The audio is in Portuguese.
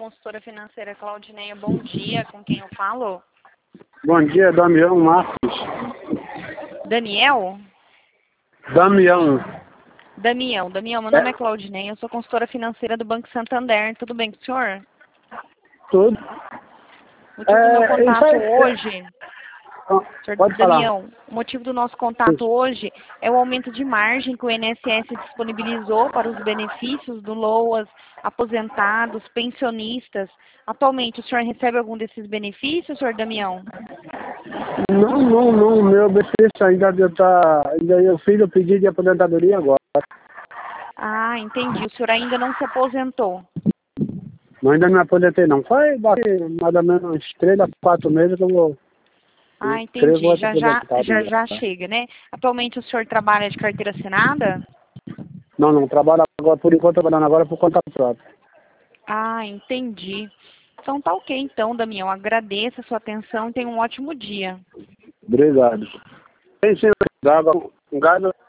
consultora financeira Claudineia, bom dia, com quem eu falo? Bom dia, Damião Marcos. Daniel? Damião. Damião, meu nome é Claudineia, eu sou consultora financeira do Banco Santander, tudo bem com o senhor? Tudo. O motivo do meu contato aí, hoje... Senhor pode Damião, o motivo do nosso contato hoje é o aumento de margem que o INSS disponibilizou para os benefícios do LOAS, aposentados, pensionistas. Atualmente, o senhor recebe algum desses benefícios, senhor Damião? Não, meu benefício ainda eu fiz o pedido de aposentadoria agora. Ah, entendi. O senhor ainda não se aposentou. Não, ainda não me aposentei não. Foi mais ou menos uns 3 a 4 meses que eu vou... Ah, entendi. Já chega, né? Atualmente o senhor trabalha de carteira assinada? Não, trabalho agora, por enquanto, trabalhando agora por conta própria. Ah, entendi. Então tá ok, então, Damião. Agradeço a sua atenção e tenha um ótimo dia. Obrigado. Tem sim, um gado